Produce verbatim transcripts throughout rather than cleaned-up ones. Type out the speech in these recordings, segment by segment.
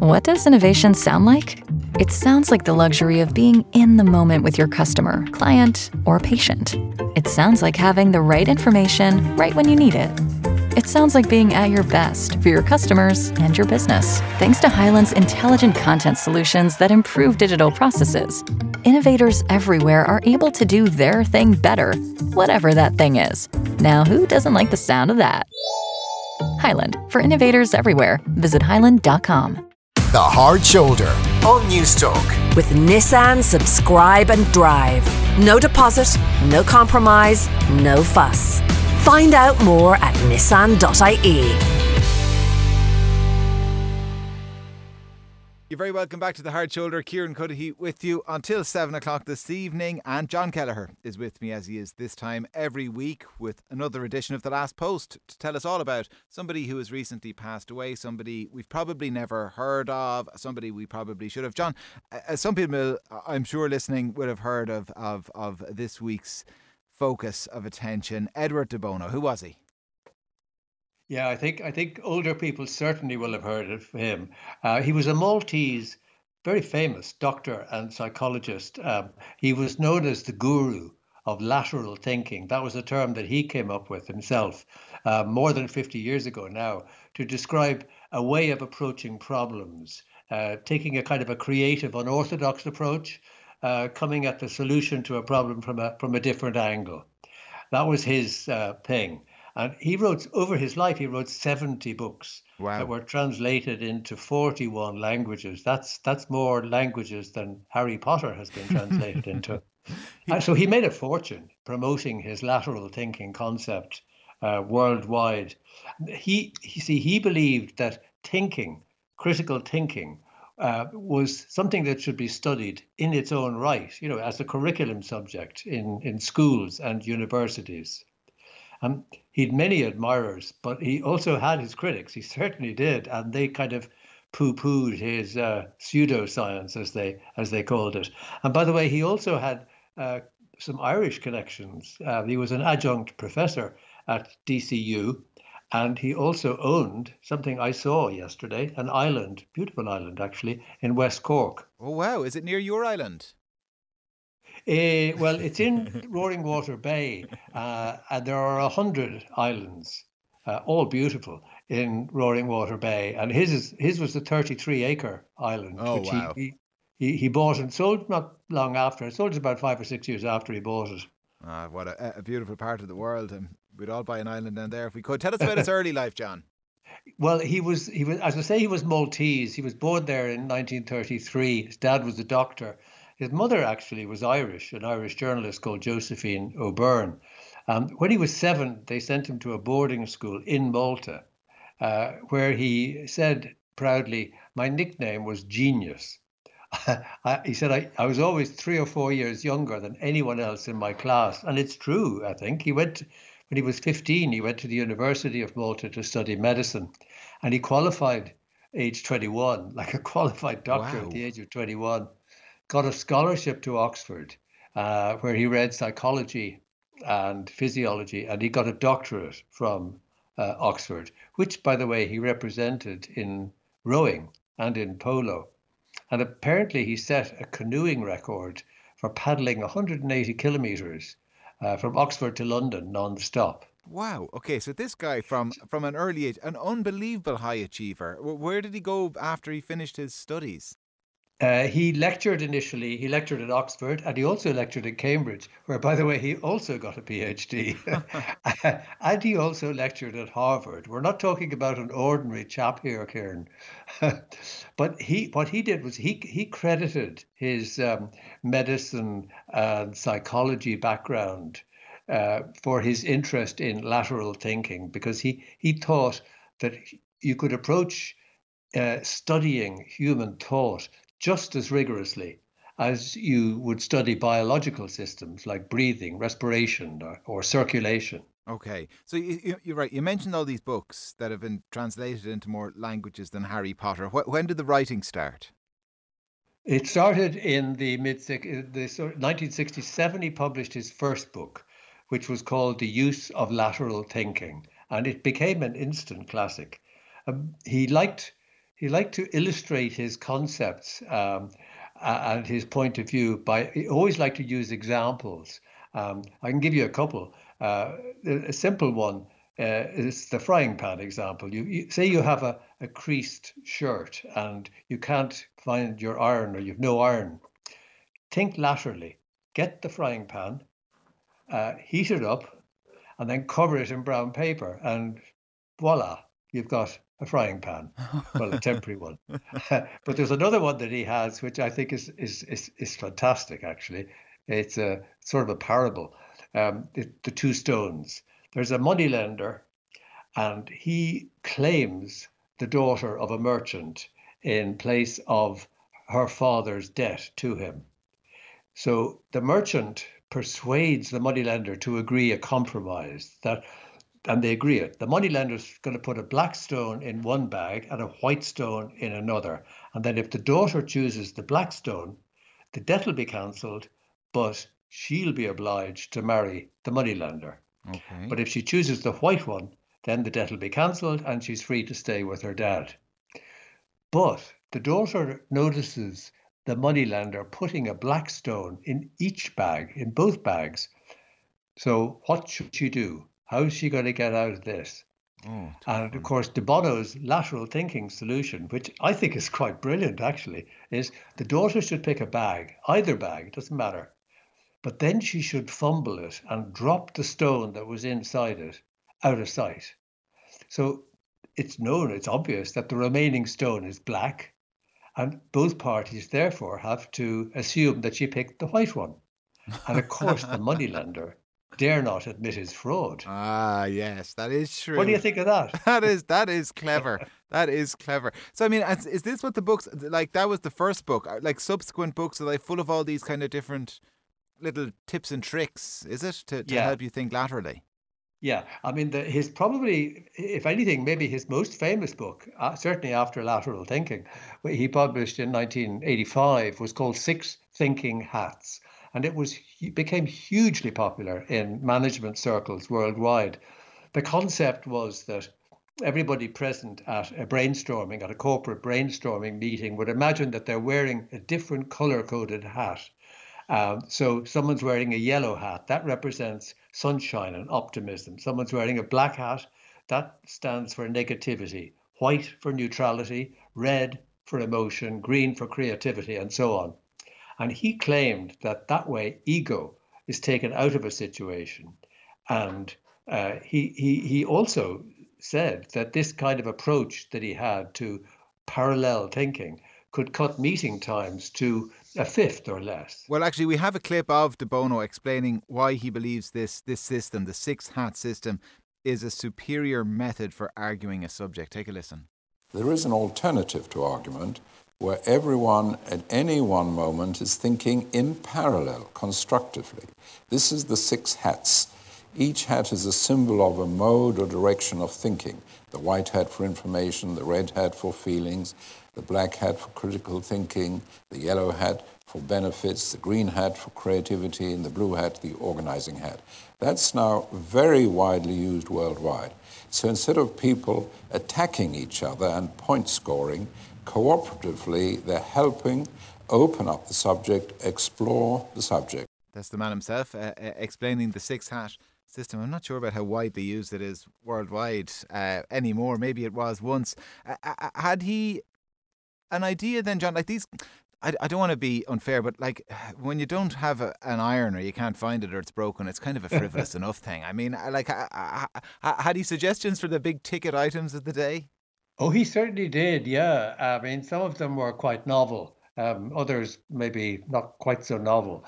What does innovation sound like? It sounds like the luxury of being in the moment with your customer, client, or patient. It sounds like having the right information right when you need it. It sounds like being at your best for your customers and your business. Thanks to Hyland's intelligent content solutions that improve digital processes, innovators everywhere are able to do their thing better, whatever that thing is. Now, who doesn't like the sound of that? Hyland, for innovators everywhere. Visit hyland dot com. The Hard Shoulder on News Talk. With Nissan Subscribe and Drive. No deposit, no compromise, no fuss. Find out more at nissan dot I E. You're very welcome back to The Hard Shoulder. Kieran Cuddihy with you until seven o'clock this evening, and John Kelleher is with me as he is this time every week with another edition of The Last Post to tell us all about somebody who has recently passed away, somebody we've probably never heard of, somebody we probably should have. John, uh, some people I'm sure listening would have heard of, of, of this week's focus of attention, Edward de Bono. Who was he? Yeah, I think I think older people certainly will have heard of him. Uh, he was a Maltese, very famous doctor and psychologist. Um, he was known as the guru of lateral thinking. That was a term that he came up with himself uh, more than fifty years ago now to describe a way of approaching problems, uh, taking a kind of a creative, unorthodox approach, uh, coming at the solution to a problem from a from a different angle. That was his uh, thing. And he wrote, over his life, he wrote seventy books wow. that were translated into forty-one languages. That's that's more languages than Harry Potter has been translated into. And so he made a fortune promoting his lateral thinking concept uh, worldwide. He, he see, he believed that thinking, critical thinking, uh, was something that should be studied in its own right, you know, as a curriculum subject in, in schools and universities. Um, he'd many admirers, but he also had his critics. He certainly did, and they kind of poo-pooed his uh, pseudoscience, as they as they called it. And by the way, he also had uh, some Irish connections. Uh, he was an adjunct professor at D C U, and he also owned something I saw yesterday, an island, beautiful island actually, in West Cork. Oh wow! Is it near your island? Uh, well, it's in Roaring Water Bay, uh, and there are a hundred islands, uh, all beautiful, in Roaring Water Bay. And his is, his was the thirty-three acre island, oh, which wow. he, he he bought and sold not long after. It sold about five or six years after he bought it. Ah, what a, a beautiful part of the world, and we'd all buy an island down there if we could. Tell us about his early life, John. Well, he was he was as I say, he was Maltese. He was born there in nineteen thirty-three. His dad was a doctor. His mother actually was Irish, an Irish journalist called Josephine O'Byrne. Um, when he was seven, they sent him to a boarding school in Malta, uh, where he said proudly, "My nickname was Genius." I, he said, I, I was always three or four years younger than anyone else in my class. And it's true, I think. He went, when he was fifteen, he went to the University of Malta to study medicine. And he qualified age twenty-one, like a qualified doctor wow. at the age of twenty-one. Got a scholarship to Oxford, uh, where he read psychology and physiology, and he got a doctorate from uh, Oxford, which, by the way, he represented in rowing and in polo. And apparently he set a canoeing record for paddling one hundred eighty kilometres uh, from Oxford to London non-stop. Wow. Okay, so this guy from, from an early age, an unbelievable high achiever. Where did he go after he finished his studies? Uh, he lectured initially, he lectured at Oxford, and he also lectured at Cambridge, where, by the way, he also got a PhD. And he also lectured at Harvard. We're not talking about an ordinary chap here, Kieran. But he, what he did was he, he credited his um, medicine and psychology background uh, for his interest in lateral thinking, because he, he thought that you could approach uh, studying human thought just as rigorously as you would study biological systems like breathing, respiration, or, or circulation. Okay, so you, you're right. You mentioned all these books that have been translated into more languages than Harry Potter. When did the writing start? It started in the mid the nineteen sixty-seven. He published his first book, which was called The Use of Lateral Thinking, and it became an instant classic. Um, he liked he liked to illustrate his concepts um, and his point of view by, he always liked to use examples. Um, I can give you a couple. Uh, a simple one uh, is the frying pan example. You, you say you have a, a creased shirt and you can't find your iron, or you've no iron. Think laterally. Get the frying pan, uh, heat it up, and then cover it in brown paper, and voila, you've got a frying pan. Well, a temporary one. But there's another one that he has, which I think is is is, is fantastic, actually. It's a sort of a parable. Um, the, the two stones. There's a moneylender, and he claims the daughter of a merchant in place of her father's debt to him. So the merchant persuades the moneylender to agree a compromise, that, and they agree it. The moneylender's going to put a black stone in one bag and a white stone in another. And then if the daughter chooses the black stone, the debt will be cancelled, but she'll be obliged to marry the moneylender. Okay. But if she chooses the white one, then the debt will be cancelled and she's free to stay with her dad. But the daughter notices the moneylender putting a black stone in each bag, in both bags. So what should she do? How is she going to get out of this? Oh, and of course, de Bono's lateral thinking solution, which I think is quite brilliant actually, is the daughter should pick a bag, either bag, doesn't matter. But then she should fumble it and drop the stone that was inside it out of sight. So it's known, it's obvious that the remaining stone is black, and both parties therefore have to assume that she picked the white one. And of course, the moneylender dare not admit his fraud. Ah, yes, that is true. What do you think of that? That is that is clever. That is clever. So I mean, is, is this what the books like? That was the first book. Like subsequent books are like full of all these kind of different little tips and tricks. Is it to, to Yeah. help you think laterally? Yeah, I mean, the, his probably, if anything, maybe his most famous book, uh, certainly after Lateral Thinking, what he published in nineteen eighty-five, was called Six Thinking Hats. And it was it became hugely popular in management circles worldwide. The concept was that everybody present at a brainstorming, at a corporate brainstorming meeting, would imagine that they're wearing a different color-coded hat. Um, so someone's wearing a yellow hat, that represents sunshine and optimism. Someone's wearing a black hat, that stands for negativity. White for neutrality, red for emotion, green for creativity, and so on. And he claimed that that way ego is taken out of a situation. And uh, he, he, he also said that this kind of approach that he had to parallel thinking could cut meeting times to a fifth or less. Well, actually, we have a clip of De Bono explaining why he believes this this system, the six hat system, is a superior method for arguing a subject. Take a listen. There is an alternative to argument where everyone at any one moment is thinking in parallel, constructively. This is the six hats. Each hat is a symbol of a mode or direction of thinking. The white hat for information, the red hat for feelings, the black hat for critical thinking, the yellow hat for benefits, the green hat for creativity, and the blue hat, the organizing hat. That's now very widely used worldwide. So instead of people attacking each other and point scoring, cooperatively, they're helping open up the subject, explore the subject. That's the man himself uh, uh, explaining the six hat system. I'm not sure about how widely used it is worldwide uh, anymore. Maybe it was once. Uh, uh, had he an idea then, John? Like these, I, I don't want to be unfair, but like when you don't have a, an iron or you can't find it or it's broken, it's kind of a frivolous enough thing. I mean, like, uh, uh, uh, had he suggestions for the big ticket items of the day? Oh, he certainly did, yeah. I mean, some of them were quite novel. Um, others maybe not quite so novel.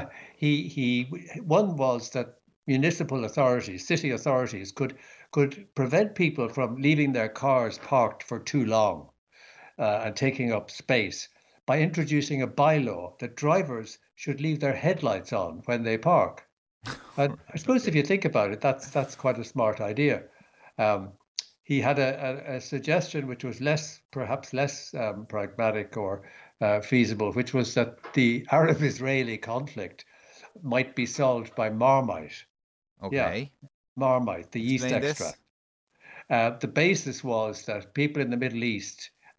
he he. One was that municipal authorities, city authorities, could could prevent people from leaving their cars parked for too long uh, and taking up space by introducing a bylaw that drivers should leave their headlights on when they park. And I suppose if you think about it, that's that's quite a smart idea. Um, he had a, a, a suggestion which was less, perhaps less um, pragmatic or uh, feasible, which was that the Arab-Israeli conflict might be solved by Marmite. Okay. Yeah, Marmite, the yeast Explain extract. this. Uh, the basis was that people in the Middle East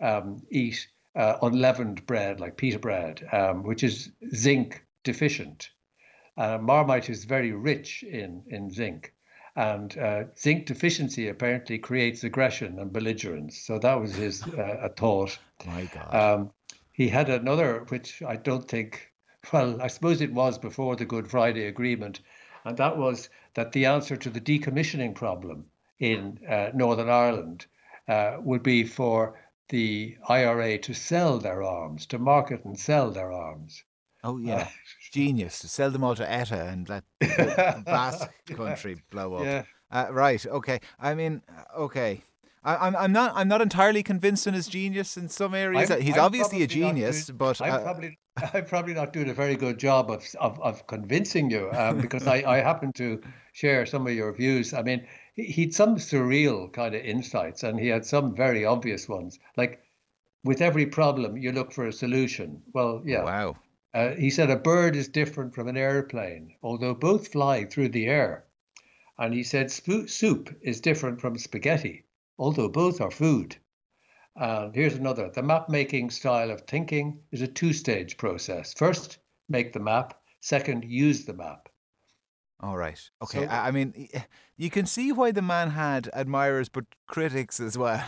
um, eat uh, unleavened bread like pita bread, um, which is zinc deficient. Uh, Marmite is very rich in, in zinc. And uh, zinc deficiency apparently creates aggression and belligerence. So that was his uh, thought. My God. Um, he had another, which I don't think, well, I suppose it was before the Good Friday Agreement, and that was that the answer to the decommissioning problem in uh, Northern Ireland uh, would be for the I R A to sell their arms, to market and sell their arms. Oh, yeah. Uh, Genius. To sell them all to E T A and let the Basque country blow up. Yeah. Uh, right. Okay. I mean, okay. I, I'm I'm not I'm not entirely convinced in his genius in some areas. I'm, He's I'm obviously a genius, doing, but I'm uh, probably I'm probably not doing a very good job of of, of convincing you um, because I, I happen to share some of your views. I mean, he, he'd some surreal kind of insights, and he had some very obvious ones. Like, with every problem, you look for a solution. Well, yeah. Wow. Uh, he said a bird is different from an airplane, although both fly through the air. And he said sp- soup is different from spaghetti, although both are food. And here's another. The map-making style of thinking is a two-stage process. First, make the map. Second, use the map. All right. Okay. So, I, I mean, you can see why the man had admirers, but critics as well.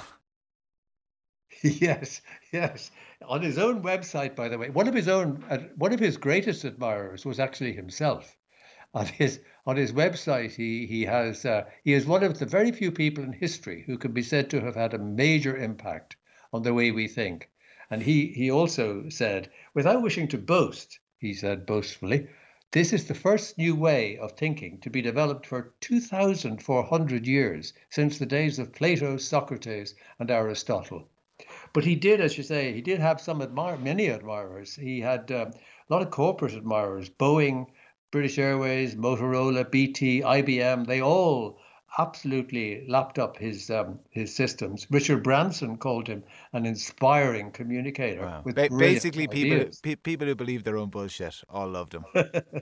Yes, yes. On his own website, by the way, one of his own, uh, one of his greatest admirers was actually himself. On his on his website, he he has uh, he is one of the very few people in history who can be said to have had a major impact on the way we think. And he he also said, without wishing to boast, he said boastfully, this is the first new way of thinking to be developed for two thousand four hundred years, since the days of Plato, Socrates, and Aristotle. But he did, as you say, he did have some admire, many admirers. He had um, a lot of corporate admirers, Boeing, British Airways, Motorola, B T, I B M. They all absolutely lapped up his um, his systems. Richard Branson called him an inspiring communicator. Wow. With ba- basically, people pe- people who believe their own bullshit all loved him.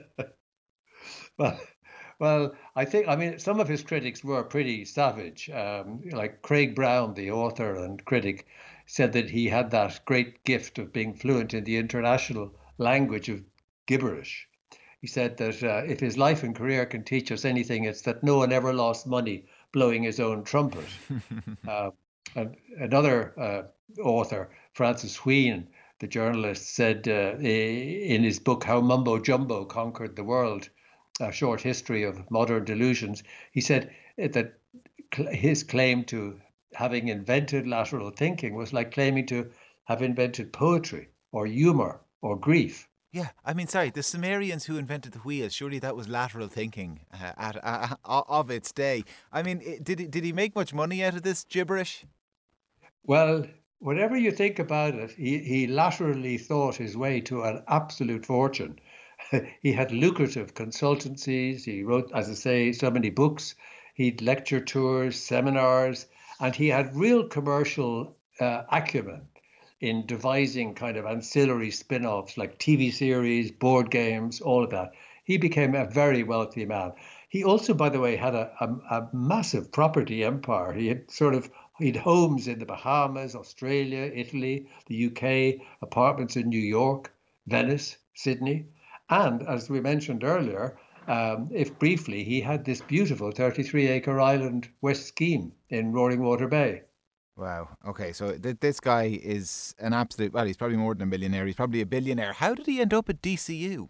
well, well, I think, I mean, some of his critics were pretty savage. Um, like Craig Brown, the author and critic, said that he had that great gift of being fluent in the international language of gibberish. He said that uh, if his life and career can teach us anything, it's that no one ever lost money blowing his own trumpet. uh, and another uh, author, Francis Wheen, the journalist, said uh, in his book, How Mumbo Jumbo Conquered the World, A Short History of Modern Delusions, he said that his claim to having invented lateral thinking was like claiming to have invented poetry or humor or grief. Yeah, I mean, sorry, the Sumerians who invented the wheel, surely that was lateral thinking uh, at, uh, of its day. I mean, did he, did he make much money out of this gibberish? Well, whatever you think about it, he, he laterally thought his way to an absolute fortune. He had lucrative consultancies. He wrote, as I say, so many books. He'd lecture tours, seminars, and he had real commercial uh, acumen in devising kind of ancillary spin-offs like T V series, board games, all of that. He became a very wealthy man. He also, by the way, had a, a, a massive property empire. He had sort of, he had homes in the Bahamas, Australia, Italy, the U K, apartments in New York, Venice, Sydney. And as we mentioned earlier, um, if briefly, he had this beautiful thirty-three acre island west scheme in Roaring Water Bay. Wow. Okay. So th- this guy is an absolute, well, he's probably more than a millionaire. He's probably a billionaire. How did he end up at D C U?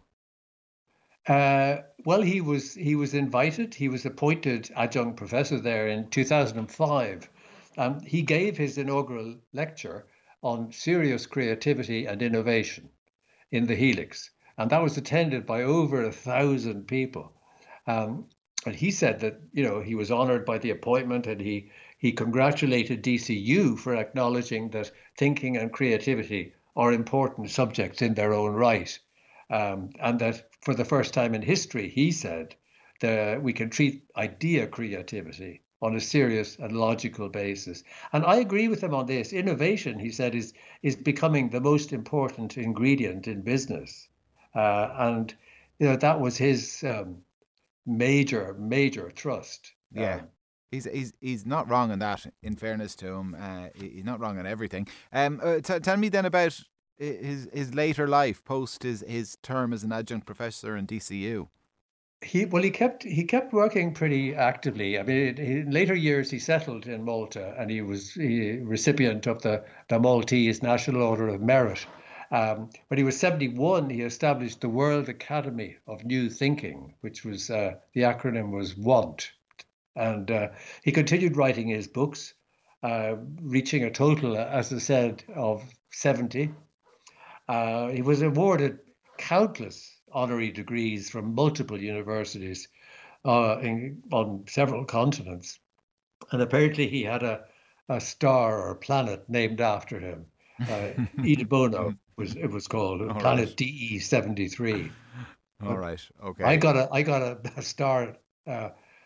Uh, well, he was he was invited. He was appointed adjunct professor there in two thousand five. Um, he gave his inaugural lecture on serious creativity and innovation in the Helix. And that was attended by over a thousand people. Um, and he said that, you know, he was honored by the appointment, and he He congratulated D C U for acknowledging that thinking and creativity are important subjects in their own right. Um, and that for the first time in history, he said, that we can treat idea creativity on a serious and logical basis. And I agree with him on this. Innovation, he said, is, is becoming the most important ingredient in business. Uh, and, you know, that was his um, major, major thrust. Yeah. Um, He's he's he's not wrong on that. In fairness to him, uh, he's not wrong on everything. Um, uh, t- tell me then about his his later life post his, his term as an adjunct professor in D C U. He well, he kept he kept working pretty actively. I mean, in later years, he settled in Malta, and he was a recipient of the the Maltese National Order of Merit. Um, when he was seventy-one, he established the World Academy of New Thinking, which was uh, the acronym was WANT. And uh, he continued writing his books, uh, reaching a total, as I said, of seventy. Uh, he was awarded countless honorary degrees from multiple universities uh, in, on several continents. And apparently he had a, a star or planet named after him. Uh, Ida Bono was it was called, All planet right. D E seventy-three. All right, okay. I got a I got a, a star uh,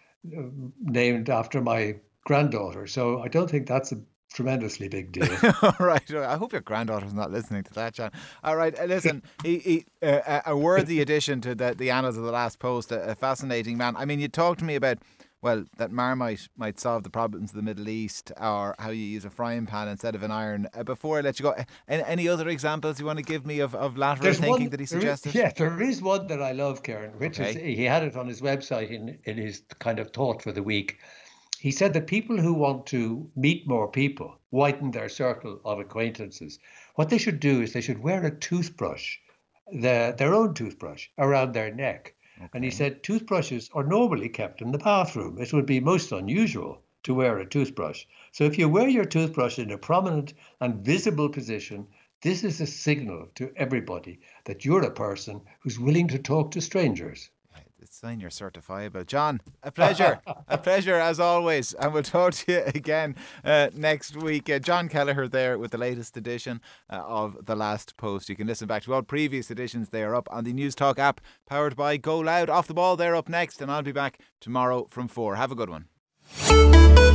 named after my granddaughter, so I don't think that's a tremendously big deal. All right. I hope your granddaughter's not listening to that, John. All right. uh, Listen, he, he, uh, a worthy addition to the, the annals of the last post, a, a fascinating man. I mean, you talked to me about, well, that Marmite might solve the problems of the Middle East, or how you use a frying pan instead of an iron. Uh, before I let you go, any, any other examples you want to give me of, of lateral There's thinking one- that he there is- suggested? yeah, there is one that I love, Karen, which is Okay. he had it on his website in, in his kind of thought for the week. He said that people who want to meet more people, widen their circle of acquaintances, what they should do is they should wear a toothbrush, the, their own toothbrush, around their neck. And he Okay. said toothbrushes are normally kept in the bathroom. It would be most unusual to wear a toothbrush. So if you wear your toothbrush in a prominent and visible position, this is a signal to everybody that you're a person who's willing to talk to strangers. Sign your certifiable. John, a pleasure. a pleasure as always. And we'll talk to you again uh, next week. Uh, John Kelleher there with the latest edition uh, of The Last Post. You can listen back to all previous editions. They are up on the News Talk app powered by Go Loud. Off the Ball, they're up next. And I'll be back tomorrow from four. Have a good one.